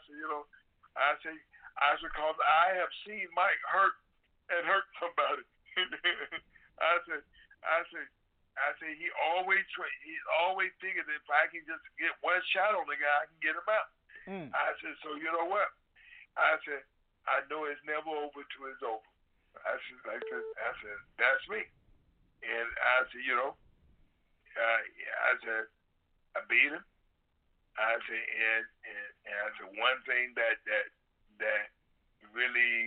because I have seen Mike hurt somebody. I said, he always figured that if I can just get one shot on the guy, I can get him out. I said, so you know what? I said, I know it's never over till it's over. I said, that's me. And I said, I beat him. I said, and I said, one thing that really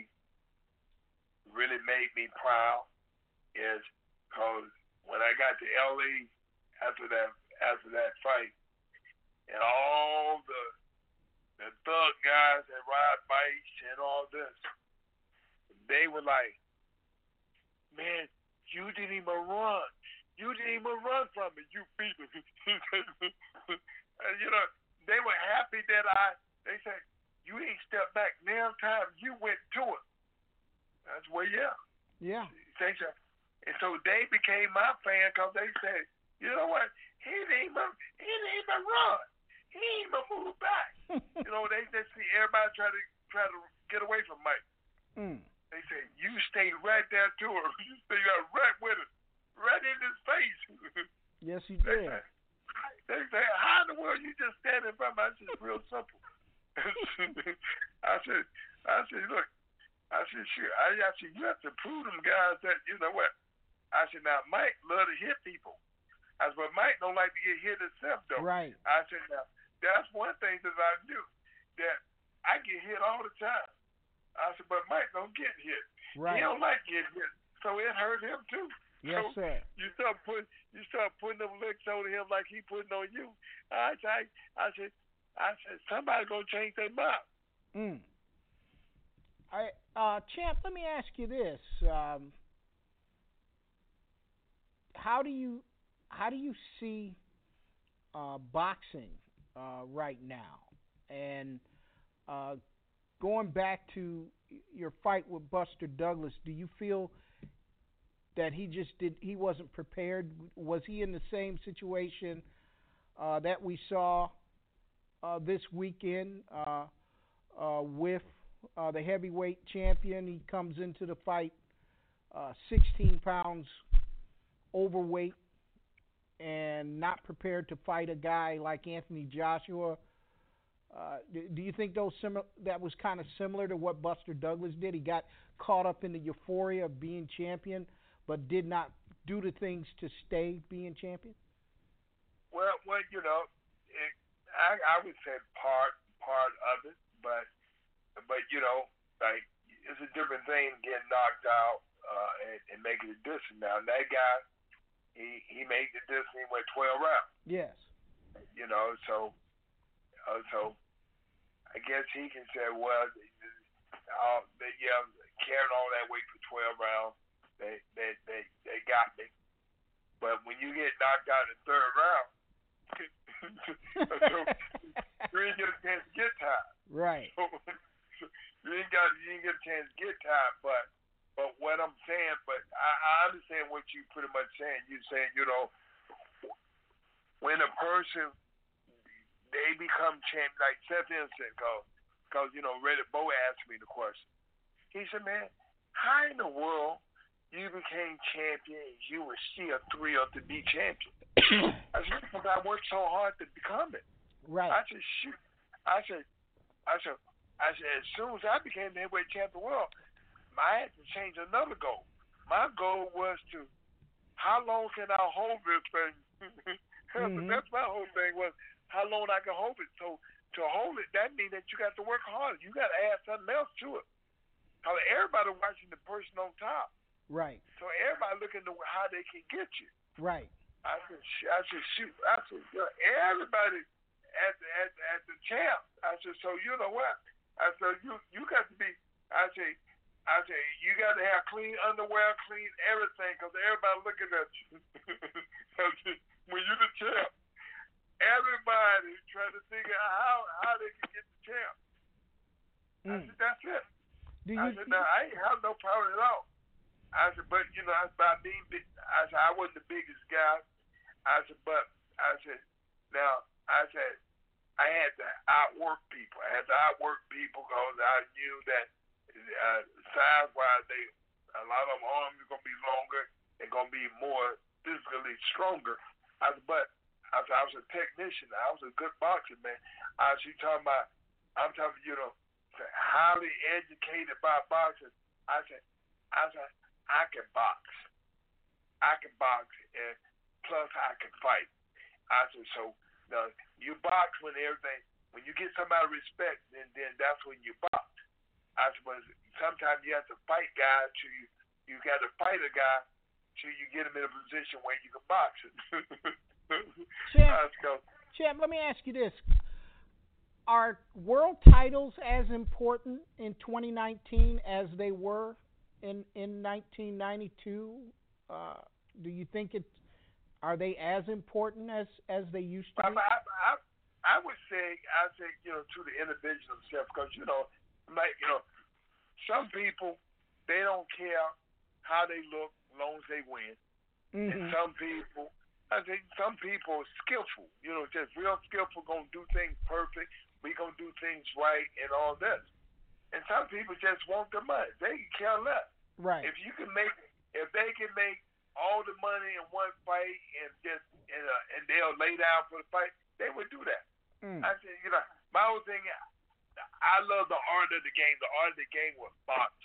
made me proud is because when I got to LA after that fight, and all the thug guys that ride bikes and all this, they were like, man, you didn't even run. You didn't even run from it. You beat me. And, they were happy that they said, you ain't stepped back. Now time you went to it. That's where, yeah. Yeah. They said, and so they became my fan because they said, you know what? He didn't even run. He didn't even move back. They just see everybody try to get away from Mike. They said, you stayed right there to him. You stayed right with him. Right in his face. Yes, you did. They say, how in the world you just stand in front of me? It's just real simple. I said, look, I said, sure. I said, you have to prove them guys that, you know what? I said, now, Mike love to hit people. I said, but Mike don't like to get hit himself, though. Right. I said, now, that's one thing that I do, that I get hit all the time. I said, but Mike don't get hit. Right. He don't like getting hit, so it hurt him, too. Yes, so sir. You start putting them licks on him like he putting on you. I said, somebody's going to change their mind. Champ, let me ask you this: how do you see boxing right now? And going back to your fight with Buster Douglas, do you feel that he wasn't prepared? Was he in the same situation that we saw this weekend with the heavyweight champion? He comes into the fight 16 pounds overweight and not prepared to fight a guy like Anthony Joshua. Do you think that was kind of similar to what Buster Douglas did? He got caught up in the euphoria of being champion, but did not do the things to stay being champion? Well, you know, I would say part of it, but you know, like, it's a different thing getting knocked out and making a distance. Now that guy, he made the distance. He went 12 rounds. Yes. You know, so I guess he can say, well, carrying all that weight for 12 rounds, they got me. But when you get knocked out in the third round, so you ain't get a chance to get time. Right. So you ain't get a chance to get time. But what I'm saying, I understand what you pretty much saying. You're saying, you know, when a person, they become champion, like Seth Innocent, because you know, Reddit Bo asked me the question. He said, man, how in the world you became champion and you were still thrilled to be champion? I said, because I worked so hard to become it. Right. I said, shoot. I said, as soon as I became the heavyweight champion of the world, I had to change another goal. My goal was to, how long can I hold this thing? That's my whole thing, was how long I can hold it. So to hold it, that means that you got to work hard. You got to add something else to it. Because everybody watching the person on top. Right. So everybody looking to how they can get you. Right. I said, shoot. I said, everybody at the champ. I said, so you know what? I said, you got to be. I said, you got to have clean underwear, clean everything, because everybody looking at you. When you're the champ, everybody trying to figure out how they can get the champ. I said, that's it. I said, no, I ain't have no problem at all. I said, but you know, by being big, I said I wasn't the biggest guy. I said, but I said, now I said I had to outwork people. I had to outwork people because I knew that size-wise, a lot of them arms are gonna be longer. They're gonna be more physically stronger. I said, but I was a technician. I was a good boxer, man. I'm talking, you know, highly educated by boxers. I said, I can box. I can box, and plus I can fight. I said, so you box when you get somebody respect, then that's when you box. I said, but sometimes you have to fight guys till you got to fight a guy till you get him in a position where you can box it. Champ, let me ask you this. Are world titles as important in 2019 as they were in 1992? Do you think are they as important as they used to be? I would say, you know, to the individual himself, because, you know, like, you know, some people, they don't care how they look as long as they win. And some people, I think some people are skillful, you know, just real skillful, going to do things perfect. We going to do things right and all this. And some people just want the money. They can care less. Right. If they can make all the money in one fight and and they'll lay down for the fight, they would do that. I said, you know, my whole thing, I love the art of the game. The art of the game was boxing.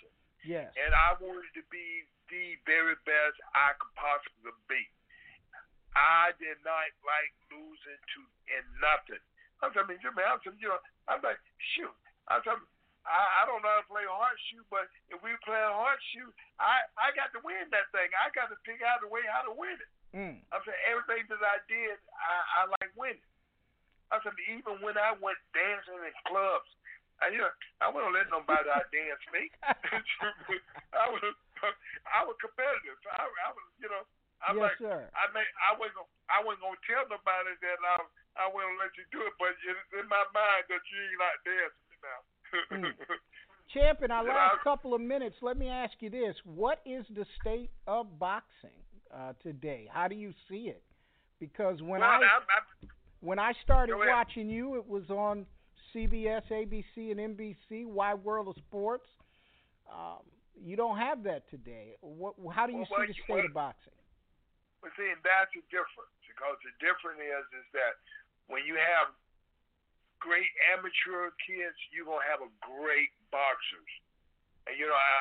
Yes. And I wanted to be the very best I could possibly be. I did not like losing to in nothing. I'm like, shoot. I don't know how to play horseshoe, but if we play horseshoe, I got to win that thing. I got to figure out a way how to win it. I'm saying everything that I did, I like winning. I said even when I went dancing in clubs, I wouldn't let nobody out dance me. I was competitive. I was, I'm yes, like, sir. I wasn't gonna tell nobody that I wouldn't let you do it, but it's in my mind that you ain't like dancing now. Champ, in our last couple of minutes, let me ask you this. What is the state of boxing today? How do you see it? Because when I started watching you, it was on CBS, ABC, and NBC, Wide World of Sports. You don't have that today. How do you see the state of boxing? Well, see, and that's the difference. Because the difference is that when you have great amateur kids, you're gonna have a great boxers. And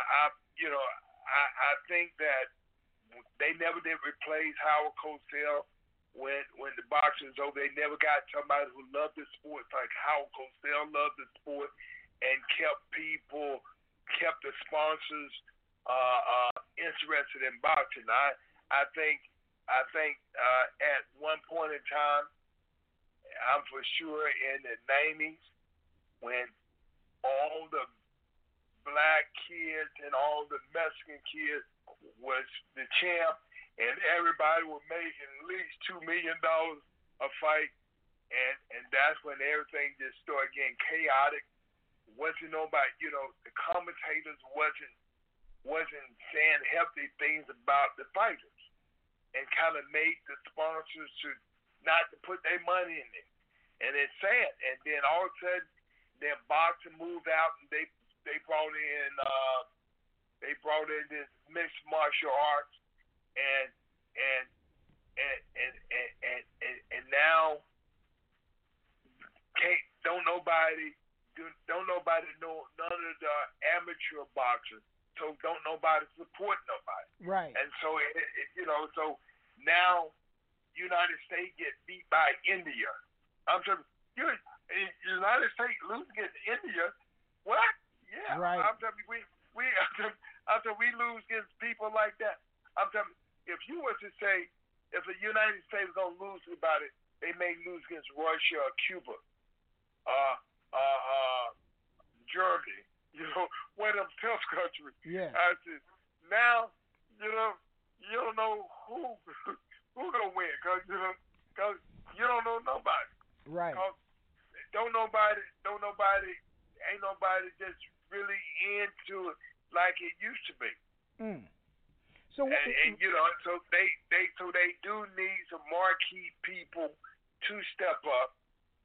I think that they never did replace Howard Cosell when the boxing's over. They never got somebody who loved the sport like Howard Cosell loved the sport and kept the sponsors interested in boxing. I think at one point in time, I'm for sure in the 90s when all the black kids and all the Mexican kids was the champ and everybody was making at least $2 million a fight, and that's when everything just started getting chaotic. Wasn't nobody, the commentators wasn't saying healthy things about the fighters and kind of made the sponsors to not to put their money in it. And it's sad. And then all of a sudden, then boxing moved out, and they brought in this mixed martial arts, and now don't nobody know none of the amateur boxers. So don't nobody support nobody. Right. And so so now United States get beat by India. I'm saying, United States lose against India. What? Yeah. Right. I'm telling you, we lose against people like that. I'm telling you, if you were to say if the United States is gonna lose about it, they may lose against Russia or Cuba, Germany. One of them tough countries. Yeah. I said, now you don't know who gonna win because you don't know nobody. Right. Ain't nobody just really into it like it used to be. So so they do need some marquee people to step up.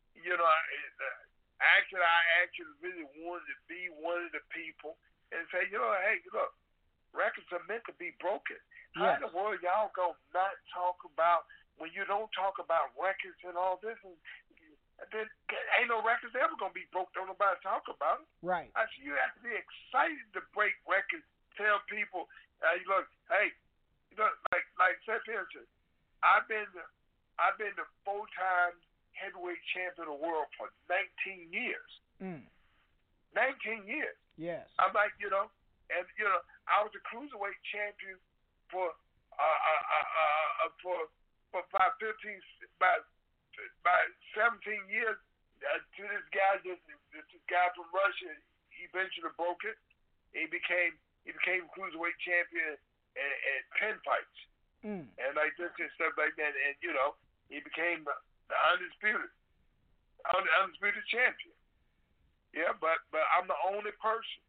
I actually really wanted to be one of the people and say, hey, look, records are meant to be broken. Yes. How in the world y'all gonna not talk about when you don't talk about records and all this? And then ain't no records ever gonna be broke. Don't nobody talk about it. Right. I said, you have to be excited to break records. Tell people, look, hey, like Seth Henderson, I've been the 4-time heavyweight champion of the world for 19 years. 19 years. Yes. I'm like, I was a cruiserweight champion for about 17 years. To this guy from Russia, he eventually broke it. He became cruiserweight champion at 10 fights, and like this and stuff like that. And he became the undisputed champion. Yeah, but I'm the only person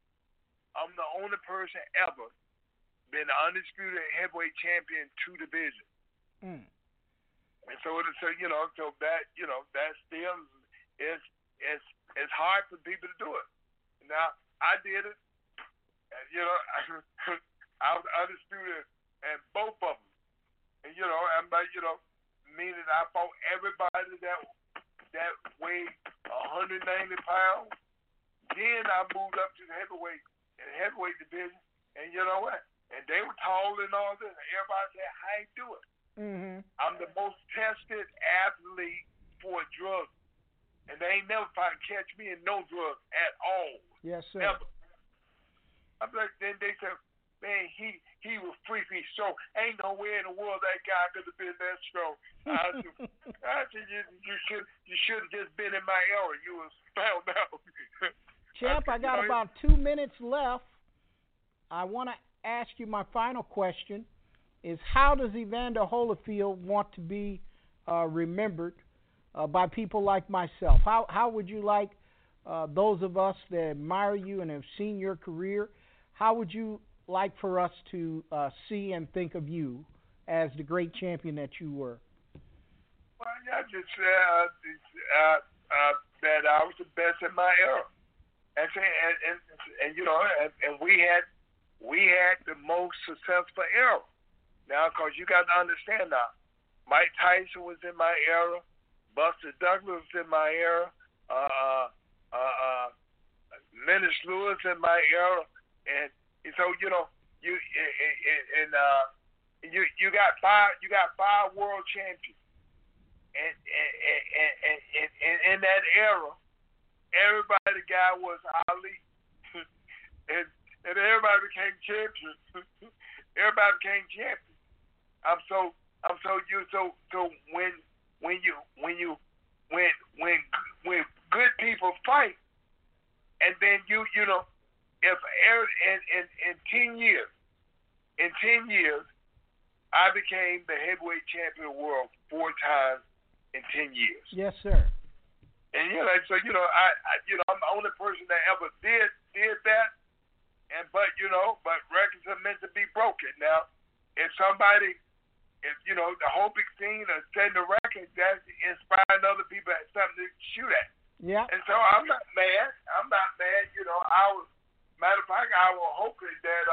ever been the undisputed heavyweight champion in 2 divisions. And so that that still it's hard for people to do it. Now I did it, and I was undisputed in both of them. And meaning I fought everybody that weighed 190 pounds. Then I moved up to the heavyweight in the heavyweight division, and you know what? And they were tall and all this, and everybody said, how you do it? Mm-hmm. I'm the most tested athlete for drugs, and they ain't never trying to catch me in no drugs at all. Yes, sir. Never. I'm like, then they said, man, he was freaky strong. Ain't no way in the world that guy could have been that strong. I said you should have just been in my era. You was found out. Champ, I got about 2 minutes left. I want to ask you my final question: is how does Evander Holyfield want to be remembered by people like myself? How would you like those of us that admire you and have seen your career? How would you like for us to see and think of you as the great champion that you were? Well, I just that I was the best in my era, and you know, and we had the most successful era. Now, because you got to understand now, Mike Tyson was in my era, Buster Douglas was in my era, Lennox Lewis in my era, and so you know, you got five world champions, and in that era, everybody the guy was Ali, and everybody became champions. Everybody became champions. So when good people fight, and then you know, if in 10 years, I became the heavyweight champion of the world 4 times in 10 years. Yes, sir. And you know, so you know, I'm the only person that ever did that. But records are meant to be broken. Now, if you know, the whole big thing of setting the record, that's inspiring other people at something to shoot at. Yeah. And so I'm not mad. You know, matter of fact, I was hoping that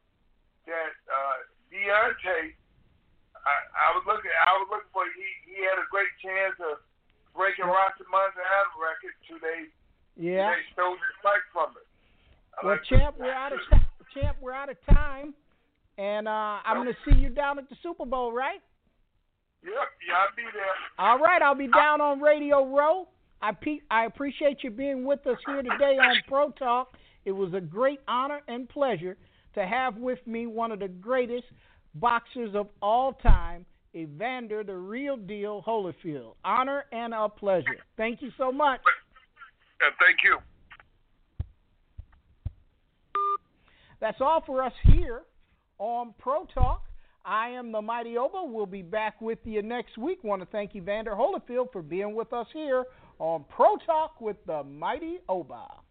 Deontay. I was looking for. He had a great chance of breaking Rocky Montana's record till they stole his fight from it. Well, Champ, we're out of time, and I'm going to see you down at the Super Bowl, right? Yep, I'll be there. All right, I'll be down on Radio Row. I appreciate you being with us here today on Pro Talk. It was a great honor and pleasure to have with me one of the greatest boxers of all time, Evander the Real Deal Holyfield. Honor and a pleasure. Thank you so much. Thank you. That's all for us here on Pro Talk. I am the Mighty Oba. We'll be back with you next week. Want to thank Evander Holyfield for being with us here on Pro Talk with the Mighty Oba.